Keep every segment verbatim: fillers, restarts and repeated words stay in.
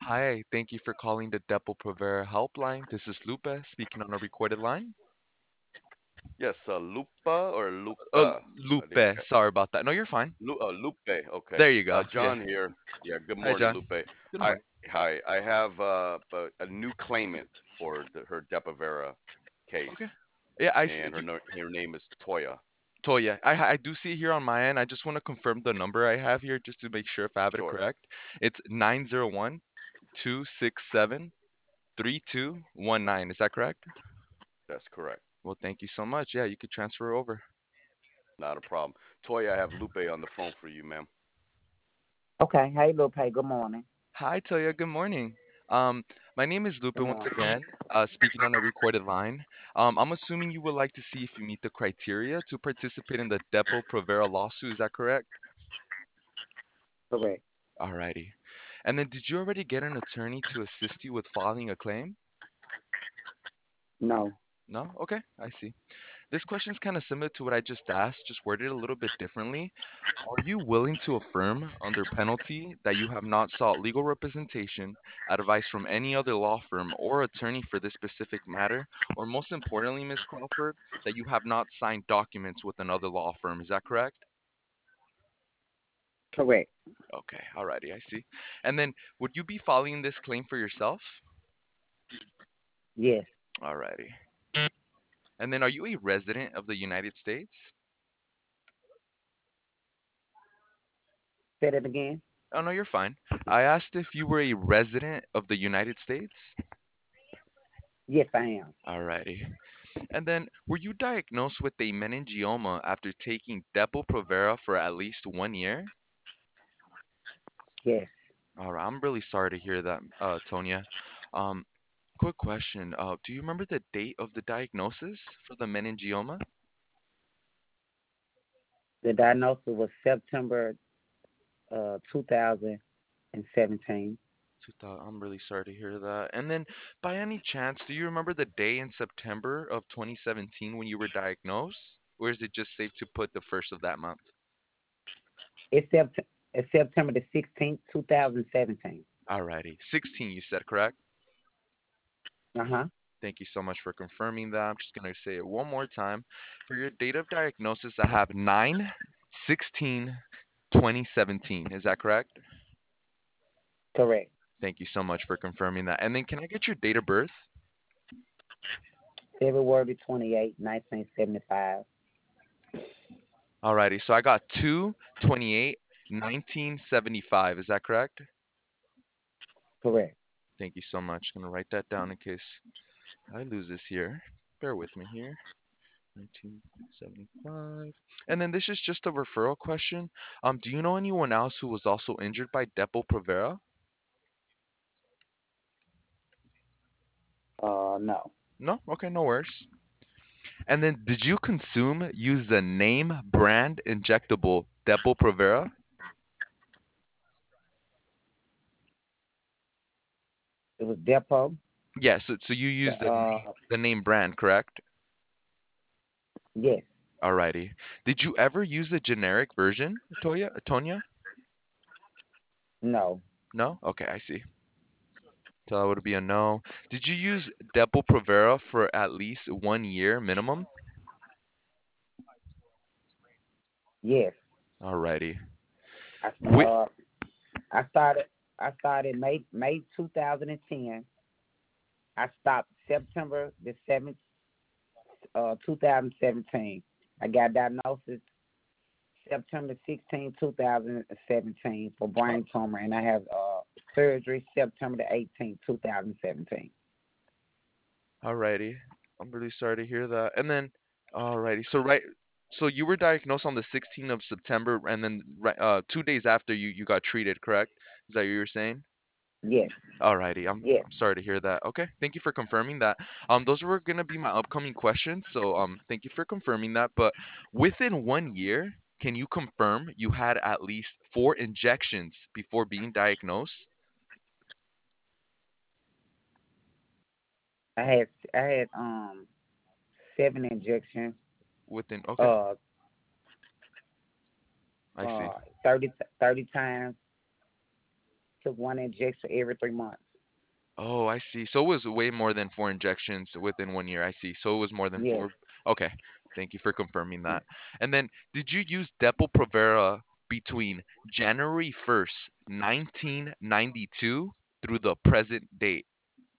Hi, thank you for calling the Depo-Provera helpline. This is Lupe speaking on a recorded line. Yes, uh, Lupa or Oh, Luca? I didn't Lupe, get sorry about that. No, you're fine. Lu uh, Lupe. Okay. There you Uh, go. Yeah. John here. Yeah. Good Hi, morning, John. Lupe. Good I morning. Hi. I have uh, a, a new claimant for the, her Depo-Vera Okay. case, Yeah, I s- and her you, no, her name is Toya. Toya. I I do see here on my end. I just want to confirm the number I have here just to make sure if I have it Sure. correct. It's nine zero one two six seven three two one nine. Is that correct? That's correct. Well, thank you so much. Yeah, you could transfer over. Not a problem. Toya, I have Lupe on the phone for you, ma'am. Okay. Hey, Lupe. Good morning. Hi, Toya. Good morning. Um, my name is Lupe Good once morning. again, uh, speaking on a recorded line. Um, I'm assuming you would like to see if you meet the criteria to participate in the Depo Provera lawsuit. Is that correct? Correct. Alrighty. And then, did you already get an attorney to assist you with filing a claim? No. No? Okay, I see. This question is kind of similar to what I just asked, just worded a little bit differently. Are you willing to affirm under penalty that you have not sought legal representation, advice from any other law firm or attorney for this specific matter, or most importantly, Miz Crawford, that you have not signed documents with another law firm? Is that correct? Correct. Okay, alrighty, I see. And then, would you be filing this claim for yourself? Yes. Alrighty. And then, are you a resident of the United States? Say that again. Oh, no, you're fine. I asked if you were a resident of the United States. Yes, I am. Alrighty. And then, were you diagnosed with a meningioma after taking Depo-Provera for at least one year? Yes. All right, I'm really sorry to hear that, uh, Tonya. Um, quick question. Uh, do you remember the date of the diagnosis for the meningioma? The diagnosis was September uh two thousand seventeen. two thousand, I'm really sorry to hear that. And then, by any chance, do you remember the day in September of twenty seventeen when you were diagnosed? Or is it just safe to put the first of that month? It's Sept- it's September the sixteenth, two thousand seventeen. Alrighty, sixteen, you said, correct? Uh huh. Thank you so much for confirming that. I'm just going to say it one more time. For your date of diagnosis, I have nine sixteen twenty seventeen. Is that correct? Correct. Thank you so much for confirming that. And then can I get your date of birth? February twenty-eighth, nineteen seventy-five. Alrighty, so I got two twenty-eight nineteen seventy-five. Is that correct? Correct. Thank you so much. I'm going to write that down in case I lose this here. Bear with me here. nineteen seventy-five. And then this is just a referral question. Um, do you know anyone else who was also injured by Depo-Provera? Uh, no. No? Okay, no worries. And then did you consume, use the name brand injectable Depo-Provera? It was Depot. Yes, so, so you The used the name, uh, the name brand, correct? yes. Alrighty. Did you ever use the generic version, Toya, Tonya? No. No? Okay, I see. So that would be a no. Did you use Depo-Provera for at least one year minimum? Yes. Alrighty. I Wi- uh I started I started May May two thousand ten. I stopped September the seventh, uh, two thousand seventeen. I got diagnosis September sixteenth, two thousand seventeen for brain tumor, and I have uh, surgery September the eighteenth, two thousand seventeen. Alrighty. I'm really sorry to hear that. And then, alrighty. So right, so you were diagnosed on the sixteenth of September, and then right, uh, two days after you you got treated, correct? Is that what you were saying? Yes, Alrighty. I'm yes. I'm sorry to hear that. Okay, thank you for confirming that. Um, those were gonna be my upcoming questions. So um, thank you for confirming that. But within one year, can you confirm you had at least four injections before being diagnosed? I had I had um seven injections, Within, okay, uh, I see. uh thirty thirty times took one injection every three months. Oh, I see. So it was way more than four injections within one year. I see. So it was more than Yes, four. Okay. Thank you for confirming that. And then, did you use Depo-Provera between January first, nineteen ninety-two through the present date?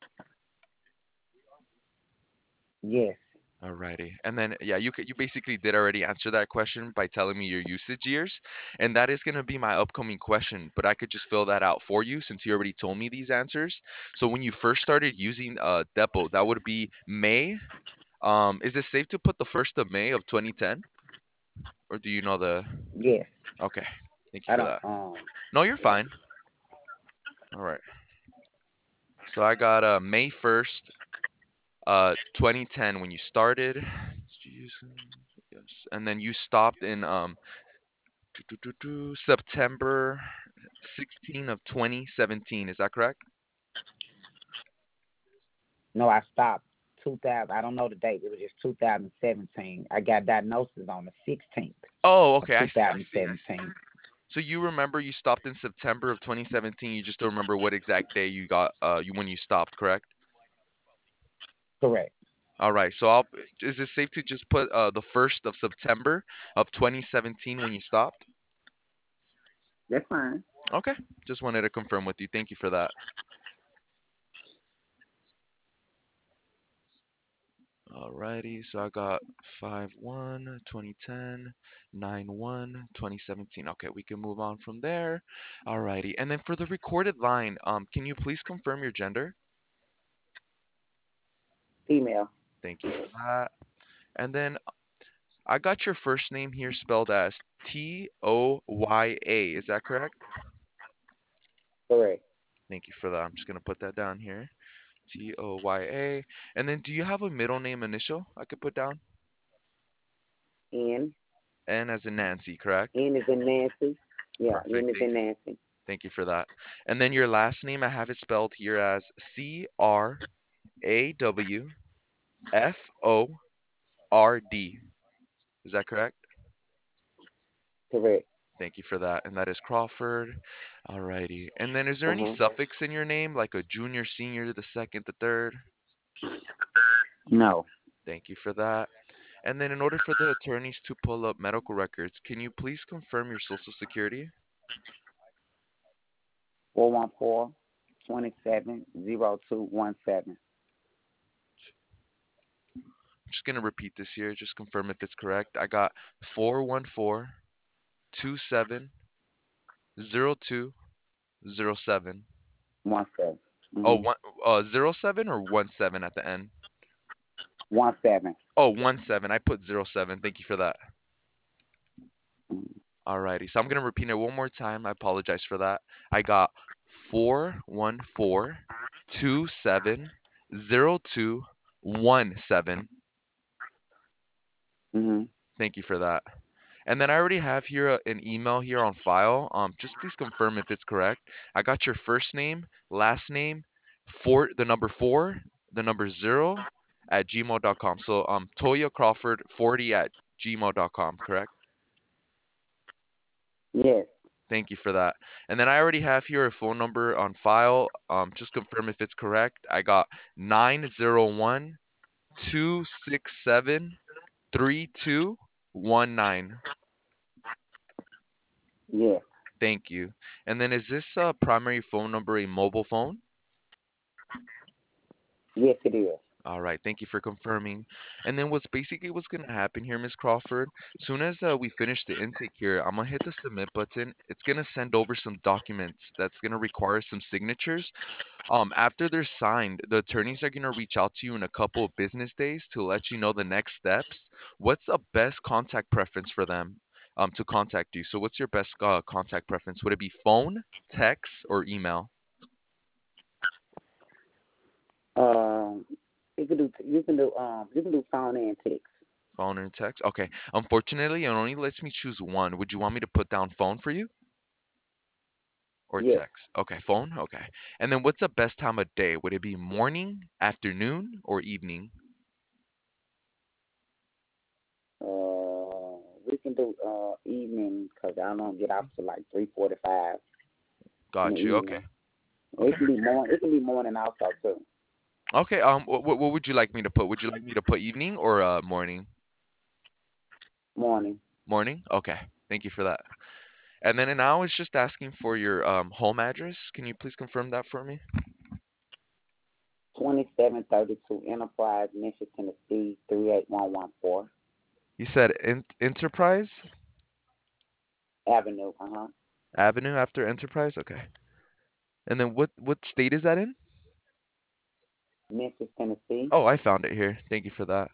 yes. Alrighty. And then, yeah, you c- you basically did already answer that question by telling me your usage years, and that is going to be my upcoming question, but I could just fill that out for you since you already told me these answers. So when you first started using uh Depo, that would be May. Um, is it safe to put the first of May of twenty ten, or do you know the? Yes. Okay, thank you I for don't that. um No, you're fine. All right. So I got uh May first, uh twenty ten when you started. Jeez, yes, and then you stopped in um do, do, do, do, September sixteenth of twenty seventeen. Is that correct? no, I stopped two thousand. I don't know the date. It was just two thousand seventeen. I got diagnosis on the sixteenth Oh, of okay. I see. I see. I see. two thousand seventeen. So you remember you stopped in September of twenty seventeen. You just don't remember what exact day you got uh you when you stopped, correct? Correct. All right. So I'll is it safe to just put uh the first of September of twenty seventeen when you stopped? That's fine. Okay. Just wanted to confirm with you. Thank you for that. Alrighty, so I got five one twenty ten, nine one twenty seventeen. Okay, we can move on from there. Alrighty, and then for the recorded line, um, can you please confirm your gender? Female. Thank you for that. And then I got your first name here spelled as T O Y A. Is that correct? Correct. Thank you for that. I'm just gonna put that down here. T O Y A. And then do you have a middle name initial I could put down? N. N as in Nancy, correct? N is in Nancy. Yeah, N Perfect. is Thank in you. Nancy. Thank you for that. And then your last name, I have it spelled here as C R A W F O R D. Is that correct? Correct. Thank you for that. And that is Crawford. Alrighty. And then is there any Uh-huh. suffix in your name, like a junior, senior, the second, the third? No. Thank you for that. And then in order for the attorneys to pull up medical records, can you please confirm your social security? Four one four twenty seven zero two one seven. I'm just gonna repeat this here, just confirm if it's correct. I got four one four two seven zero two zero seven. One seven. Oh, Mm-hmm. one uh zero seven or one seven at the end. One seven. Oh, one seven. I put zero seven. Thank you for that. Mm-hmm. Alrighty. So I'm gonna repeat it one more time. I apologize for that. I got four one four two seven zero two one seven. Mm-hmm. Thank you for that. And then I already have here a- an email here on file. Um, just please confirm if it's correct. I got your first name, last name, four, the number four, the number zero at gmail dot com. So um, Toya Crawford forty at gmail dot com, correct? Yes. Thank you for that. And then I already have here a phone number on file. Um, just confirm if it's correct. I got nine zero one two six seven three two one nine. Yes. Thank you. And then is this uh, primary phone number a mobile phone? Yes, it is. All right, thank you for confirming. And then what's basically what's gonna happen here, Miss Crawford, soon as uh, we finish the intake here, I'm gonna hit the submit button. It's gonna send over some documents that's gonna require some signatures. Um, after they're signed, the attorneys are gonna reach out to you in a couple of business days to let you know the next steps. What's the best contact preference for them um, to contact you? So what's your best uh, contact preference? Would it be phone, text, or email? Um, you can do you can do um you can do phone and text. Phone and text? Okay. Unfortunately, it only lets me choose one. Would you want me to put down phone for you or Yes. text? Okay, phone. Okay. And then what's the best time of day? Would it be morning, afternoon, or evening? Uh, we can do uh evening because I don't get off till like three forty five in the Got you. Okay. evening. It Okay. can be morning. It can be morning also too. Okay. Um, what what would you like me to put? Would you like me to put evening or uh morning? Morning. Morning. Okay. Thank you for that. And then now it's just asking for your um home address. Can you please confirm that for me? Twenty-seven thirty-two Enterprise, Memphis, Tennessee three eight one one four You said en Enterprise Avenue. Uh huh. Avenue after Enterprise. Okay. And then what what state is that in? Memphis, Tennessee. Oh, I found it here. Thank you for that.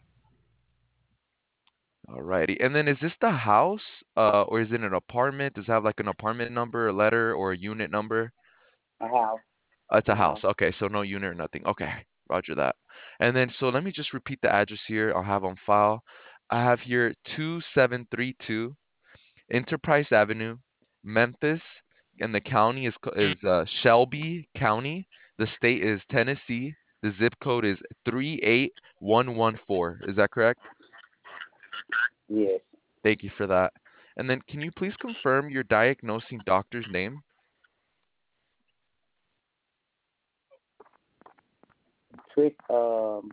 Alrighty. And then is this the house, uh, or is it an apartment? Does it have like an apartment number, a letter, or a unit number? A house. Uh, it's a A house. house. Okay, so no unit or nothing. Okay, roger that. And then so let me just repeat the address here. I'll have on file. I have here two seven three two Enterprise Avenue, Memphis, and the county is co- is uh, Shelby County. The state is Tennessee. The zip code is three eight one one four. Is that correct? Yes. Thank you for that. And then can you please confirm your diagnosing doctor's name? Chris. Um.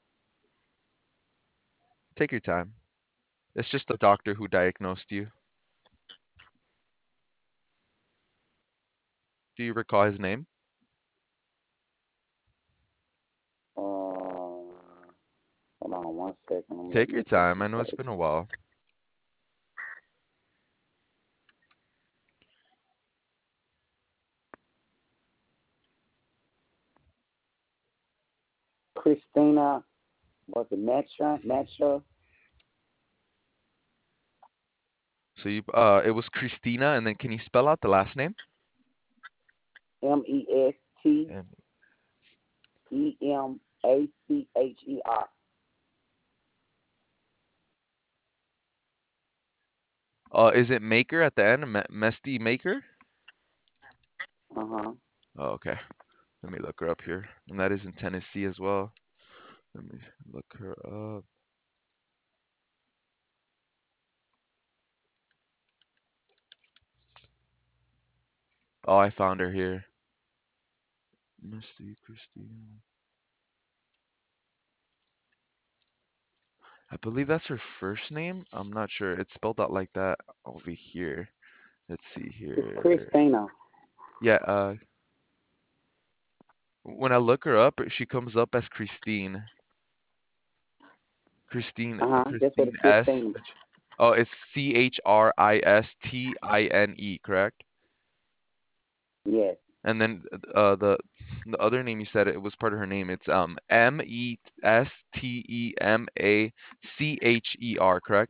Take your time. It's just the doctor who diagnosed you. Do you recall his name? Uh, hold on one second. I'm Take looking your at this time. I know it's replace. been a while. Christina. Was it Metra? Metra. So you uh it was Christina, and then can you spell out the last name? M E S T And E M A C H E R. uh is it Maker at the end? Me Mesty Maker? Uh huh. Oh, okay. Let me look her up here. And that is in Tennessee as well. Let me look her up. Oh, I found her here. Misty Christina. I believe that's her first name. I'm not sure. It's spelled out like that over here. Let's see It's here. Christina. Yeah, uh, when I look her up, she comes up as Christine. Christine, Uh huh. That's what Christine it's S. Christina. Oh, it's C H R I S T I N E, correct? Yes. And then uh, the the other name you said it was part of her name. It's um M E S T E M A C H E R, correct?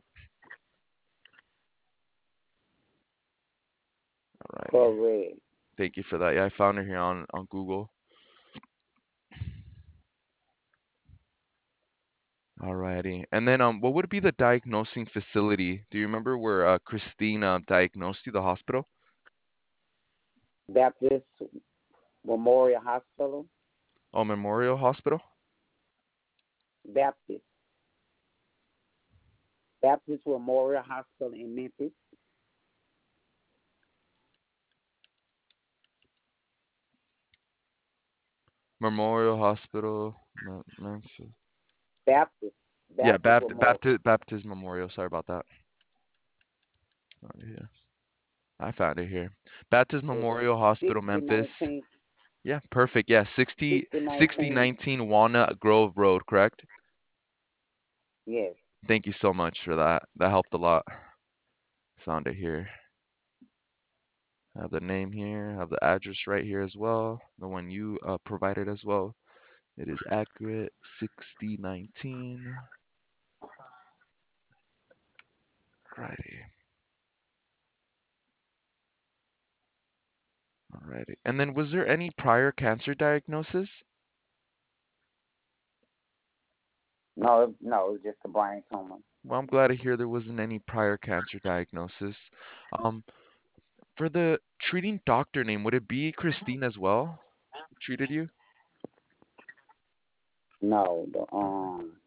Alrighty. Correct. Thank you for that. Yeah, I found her here on on Google. Alrighty. And then um what would be the diagnosing facility? Do you remember where uh, Christine uh, diagnosed you, the hospital? Baptist Memorial Hospital. Oh, Memorial Hospital? Baptist. Baptist Memorial Hospital in Memphis. Memorial Hospital, Me- Memphis. Baptist. Yeah, Baptist Baptist Memorial. Baptist Baptist Memorial. Sorry about that. Found it here. I found it here. Baptist It's Memorial Hospital, sixty Memphis. nineteen. Yeah, perfect. Yeah, sixty sixty sixty nineteen. nineteen Walnut Grove Road, correct? Yes. Thank you so much for that. That helped a lot. Found it here. I have the name here. I have the address right here as well. The one you uh, provided as well. It is accurate. sixty nineteen. Righty. Alrighty. And then was there any prior cancer diagnosis? No, no, it's just a brain tumor. Well, I'm glad to hear there wasn't any prior cancer diagnosis. Um, for the treating doctor name, would it be Christine as well? Who treated you? No, the um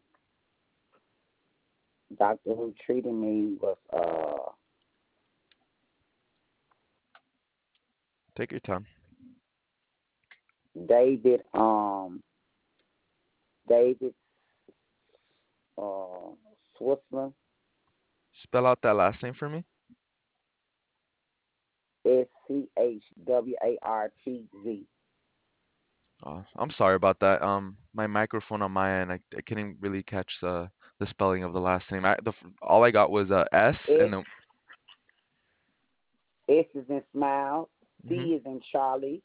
doctor who treated me was uh Take your time. David um David uh Switzerland. Spell out that last name for me. S C H W A R T Z. Oh, I'm sorry about that. Um, my microphone on my end, I, I couldn't really catch the the spelling of the last name. I the f- all I got was uh, S S and then. S is in smile. Hmm. C is in Charlie.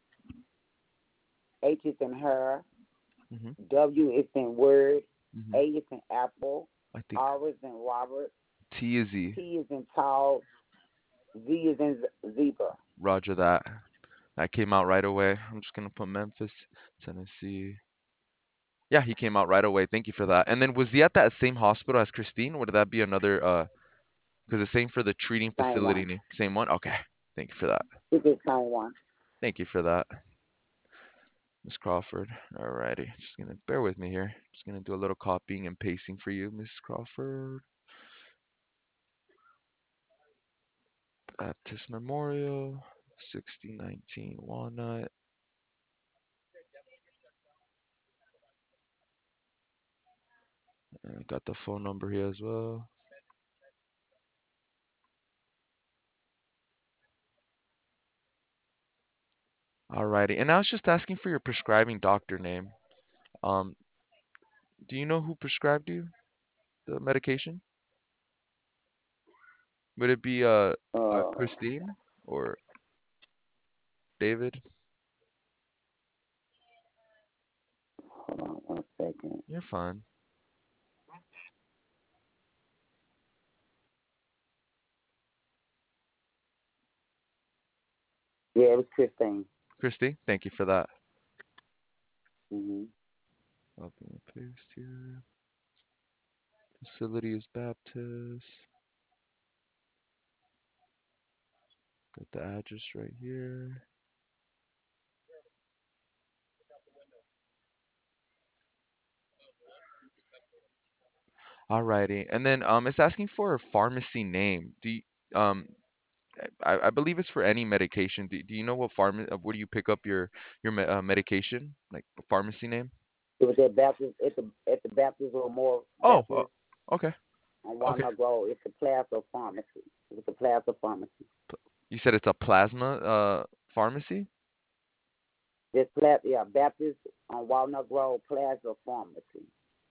H is in her. Hmm. W is in word. Hmm. A is in apple. I think R is in Robert. T is Z. T is in tall. Z is in zebra. Roger that. That came out right away. I'm just gonna put Memphis, Tennessee. Yeah, he came out right away. Thank you for that. And then was he at that same hospital as Christine? Would that be another uh because the same for the treating Same facility one. name. Same one? Okay. Thank you for that. It's the same one. Thank you for that, Miss Crawford. Alrighty. Just gonna bear with me here. Just gonna do a little copying and pasting for you, Miss Crawford. Baptist Memorial, sixteen nineteen Walnut. And I got the phone number here as well. Alrighty. And I was just asking for your prescribing doctor name. Um, do you know who prescribed you the medication? Would it be uh, uh Uh, Christine or David? hold on one second. You're fine. Yeah, it was Christine. Christy, thank you for that. Mm-hmm. Copy and paste here. Facility is Baptist. Got the address right here. Alrighty. And then um, it's asking for a pharmacy name. Do you, um, I, I believe it's for any medication. Do, do you know what pharma, uh, where do you pick up your your me- uh, medication? Like a pharmacy name? It was at Baptist at the at the Baptist or more Oh, uh, Baptist okay, on okay. Walnut Grove. It's the Plaza Pharmacy. It's the Plaza Pharmacy. You said it's a plasma uh pharmacy? This Plaza, yeah, Baptist on Walnut Grove Plaza Pharmacy.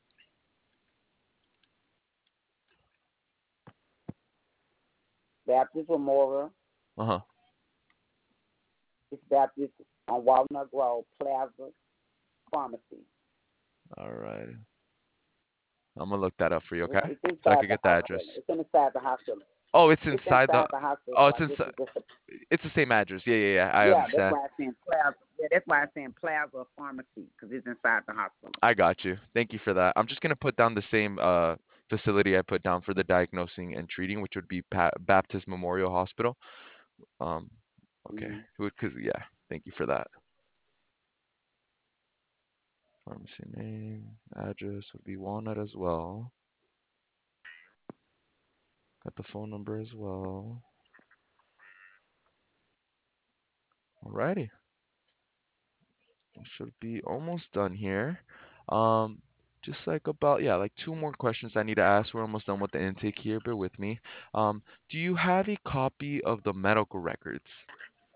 Baptist Memorial. Uh-huh. It's Baptist on Walnut Grove Plaza Pharmacy. All right. I'm gonna look that up for you, It's, okay? it's So I inside could the get the hospital. address. It's inside the hospital. Oh, it's It's inside the. inside the hospital. Oh, So it's I guess inside. it's just a It's the same address. Yeah, yeah, yeah. I yeah. That's understand. why it's saying Plaza. Yeah, that's why it's saying Plaza Pharmacy because it's inside the hospital. I got you. Thank you for that. I'm just gonna put down the same uh facility I put down for the diagnosing and treating, which would be pa Baptist Memorial Hospital. Um, okay. Mm-hmm. Because yeah, thank you for that. Pharmacy name, address would be Walnut as well. Got the phone number as well. Alrighty. Should be almost done here. Um, just like about, yeah, like two more questions I need to ask. We're almost done with the intake here. Bear with me. Um, do you have a copy of the medical records?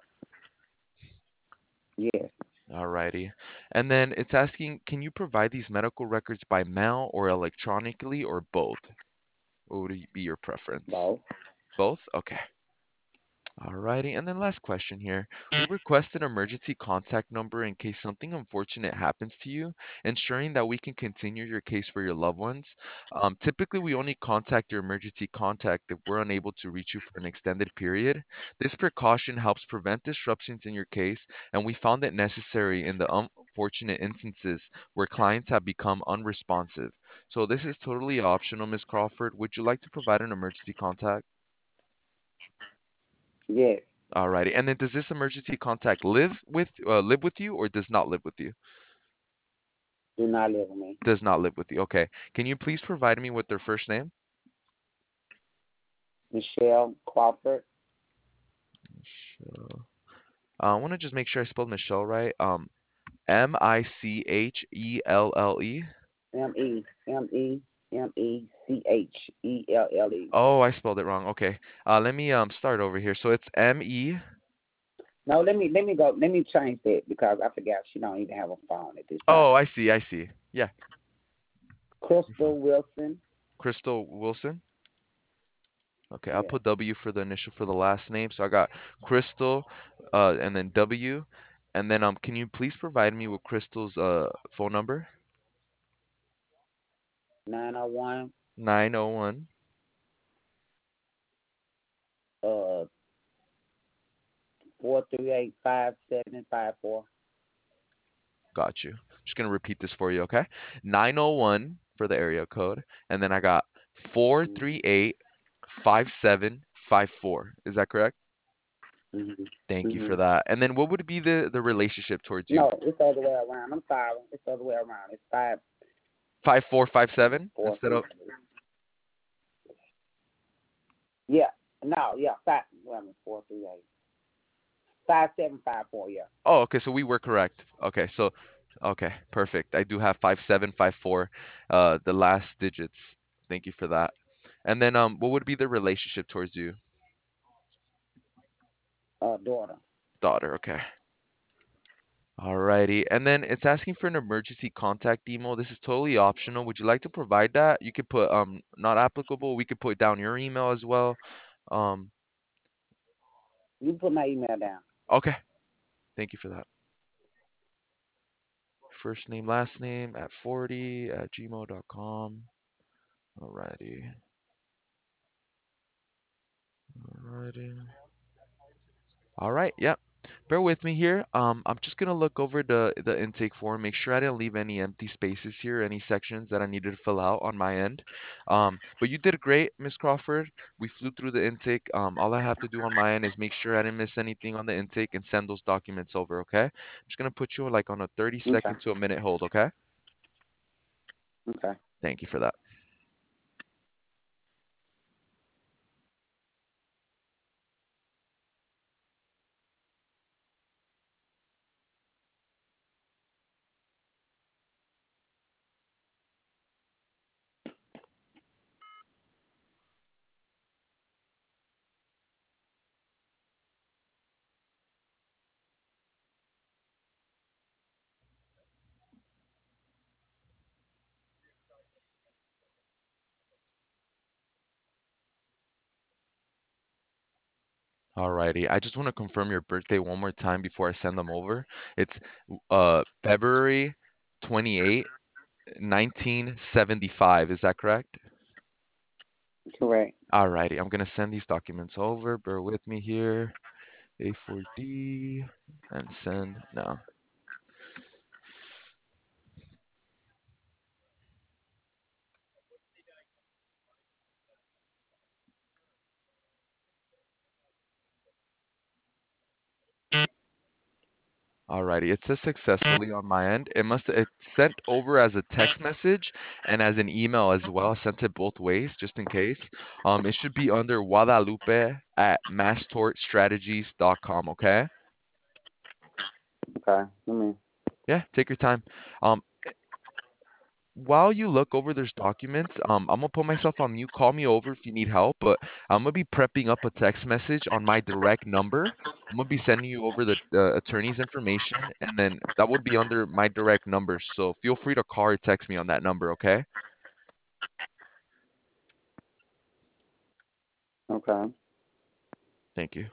Yes. Alrighty. And then it's asking, can you provide these medical records by mail or electronically or both? What would be your preference? No. Both? Okay. Alrighty, and then last question here. We request an emergency contact number in case something unfortunate happens to you, ensuring that we can continue your case for your loved ones. Um, typically, we only contact your emergency contact if we're unable to reach you for an extended period. This precaution helps prevent disruptions in your case, and we found it necessary in the unfortunate instances where clients have become unresponsive. So this is totally optional, Miss Crawford. Would you like to provide an emergency contact? Yes. Alrighty. And then does this emergency contact live with uh, live with you or does not live with you? Do not live with me. Does not live with you. Okay. Can you please provide me with their first name? Michelle Crawford. Michelle. Uh, I want to just make sure I spelled Michelle right. Um, M I C H E L L E. M E M E M E C H E L L E. Oh, I spelled it wrong. Okay. Uh, let me um start over here. So it's M E. No, let me let me go. Let me change that because I forgot she don't even have a phone at this time. Oh, I see. I see. Yeah, you're fine. Crystal Wilson. Crystal Wilson. Okay, I'll Yeah, put W for the initial for the last name. So I got Crystal, uh, and then W, and then um, can you please provide me with Crystal's uh phone number? nine oh one Nine oh one. uh four three eight five seven five four. Got you. Just gonna repeat this for you, okay? nine oh one for the area code, and then I got four three eight five seven five four. Is that correct? Mhm. Thank you for Mhm. that. And then what would be the the relationship towards you? No, it's the other way around. I'm sorry. It's the other way around. It's five Five four five seven four instead three. of. Yeah. No, yeah, five well, I mean, four three eight. Five seven five four, yeah. Oh, okay, so we were correct. Okay, so okay, perfect. I do have five seven five four, uh, the last digits. Thank you for that. And then um, what would be the relationship towards you? Uh daughter. Daughter. Okay. Alrighty. And then it's asking for an emergency contact email. This is totally optional. Would you like to provide that? You could put um not applicable. We could put down your email as well. Um, You put my email down. okay. Thank you for that. First name, last name at forty at gmail dot com. Alrighty. Alrighty. All right, yep. Bear with me here. Um, I'm just gonna look over the the intake form, make sure I didn't leave any empty spaces here, any sections that I needed to fill out on my end. Um, but you did great, Miss Crawford. We flew through the intake. Um, all I have to do on my end is make sure I didn't miss anything on the intake and send those documents over, okay? I'm just gonna put you like on a thirty Okay. second to a minute hold, okay? Okay. Thank you for that. Alrighty. I just want to confirm your birthday one more time before I send them over. It's uh February twenty-eighth, nineteen seventy-five. Is that correct? Correct. Alrighty. I'm gonna send these documents over. Bear with me here. A four D and send now. Alrighty, it says successfully on my end. It must it sent over as a text message and as an email as well. I sent it both ways just in case. Um, it should be under Guadalupe at masstortstrategies dot com, okay? Okay. Let me Yeah, take your time. Um, while you look over those documents, um, I'm gonna put myself on mute. Call me over if you need help, but I'm gonna be prepping up a text message on my direct number. I'm gonna be sending you over the, the attorney's information, and then that would be under my direct number. So feel free to call or text me on that number, okay? okay. Thank you.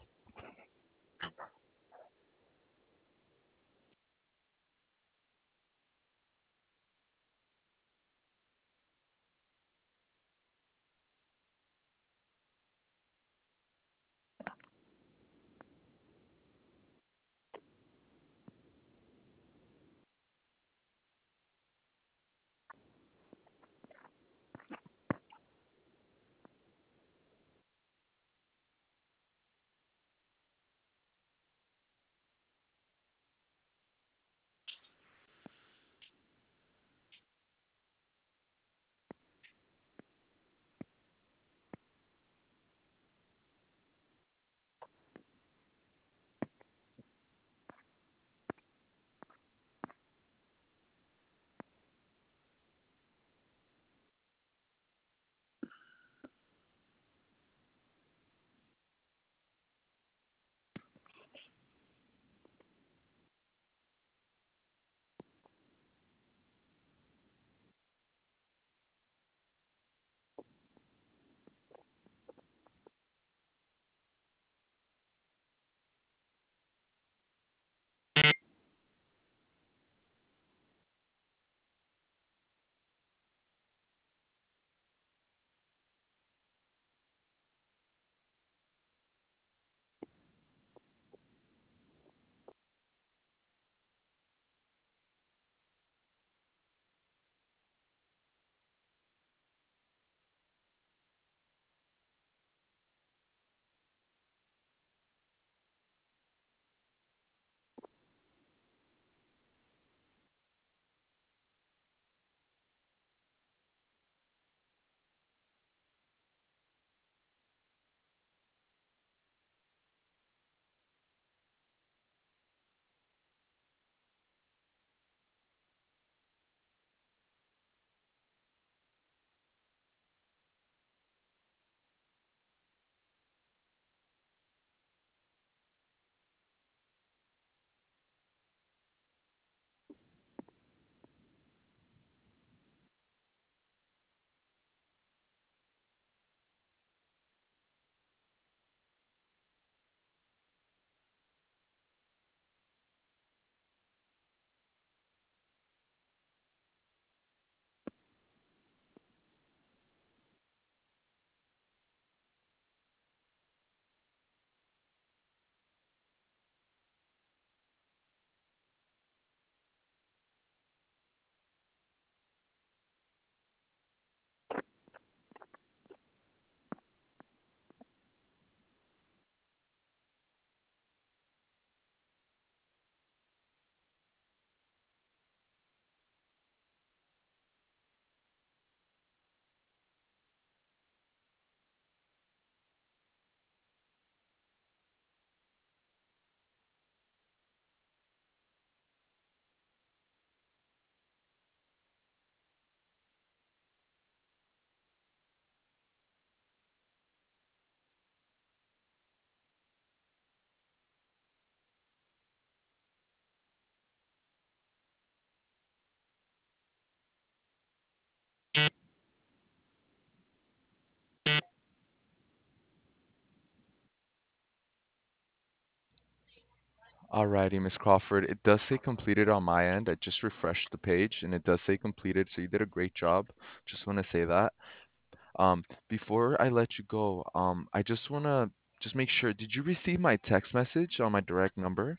Alrighty, Miss Crawford. It does say completed on my end. I just refreshed the page and it does say completed, so you did a great job. Just want to say that. Um, before I let you go, um, I just want to just make sure, did you receive my text message on my direct number?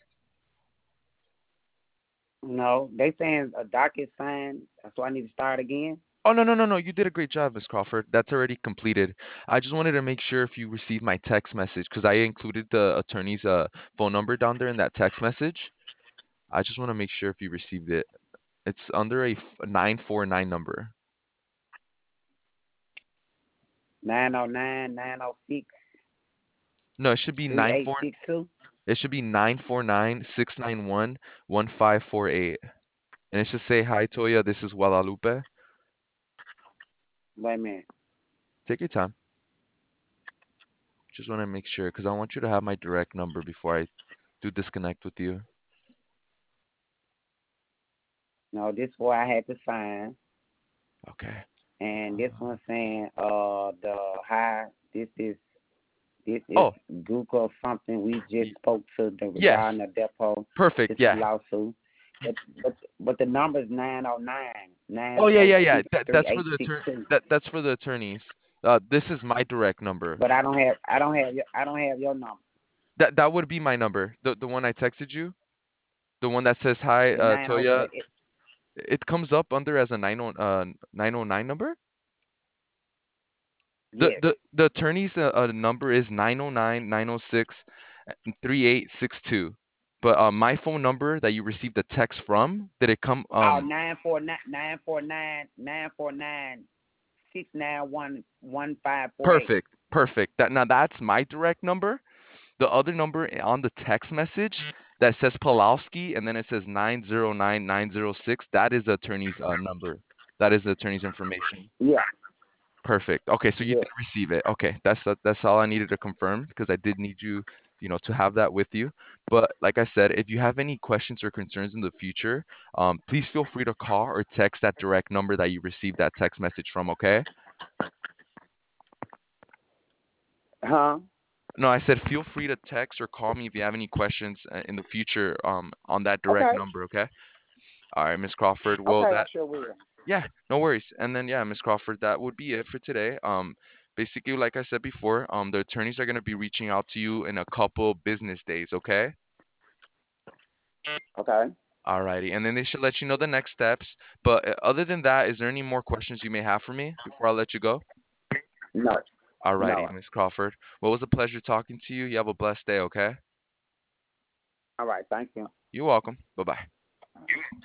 No, they saying a doc is signed, so I need to start again. Oh, no, no, no, no. You did a great job, Miss Crawford. That's already completed. I just wanted to make sure if you received my text message because I included the attorney's uh, phone number down there in that text message. I just want to make sure if you received it. It's under a f- nine four nine number. Nine oh nine, nine oh six, No, it should be three nine eight four. six two. It should be nine four nine six nine one one five four eight. And it should say, "Hi, Toya. This is Guadalupe." Wait a minute. Take your time. Just want to make sure because I want you to have my direct number before I do disconnect with you. No, this one I had to sign, Okay. and this Uh, one saying uh the high. This is this is oh, Google something. We just y- spoke to the regarding yes. the depot. Perfect. This is Yeah. lawsuit. But but but the number is nine oh nine nine Oh, yeah, oh yeah, yeah. six That three that's for eight the six attorney. two. That that's for the attorneys. Uh, this is my direct number. But I don't have I don't have your I don't have your number. That that would be my number. The the one I texted you. The one that says, "Hi, The uh, nine oh Toya." but it, It comes up under as a nine oh uh nine oh nine number. The yes. the the attorney's uh, uh, number is nine oh nine nine oh six three eight six two. But uh, my phone number that you received the text from, did it come Oh, um nine four nine nine four nine nine four nine six nine one one five four eight. perfect. Perfect. That now that's my direct number. The other number on the text message that says Pulowski and then it says nine zero nine nine zero six, that is the attorney's uh, number. That is the attorney's information. Yeah, Perfect. Okay, so you yeah. did receive it. Okay, that's uh, that's all I needed to confirm because I did need you, you know, to have that with you. But like I said, if you have any questions or concerns in the future, um, please feel free to call or text that direct number that you received that text message from. Okay? Huh? No, I said feel free to text or call me if you have any questions uh, in the future, um, on that direct Okay. number. Okay? All right, Miss Crawford. Well, Okay, I that sure will. Yeah, no worries. And then yeah, Miss Crawford, that would be it for today. Um, basically, like I said before, um, the attorneys are gonna be reaching out to you in a couple business days, okay? Okay. Alrighty, and then they should let you know the next steps. But uh, other than that, is there any more questions you may have for me before I let you go? No, Alrighty, no. Miss Crawford. Well, it was a pleasure talking to you. You have a blessed day, okay? All right, thank you. You're welcome. Bye bye.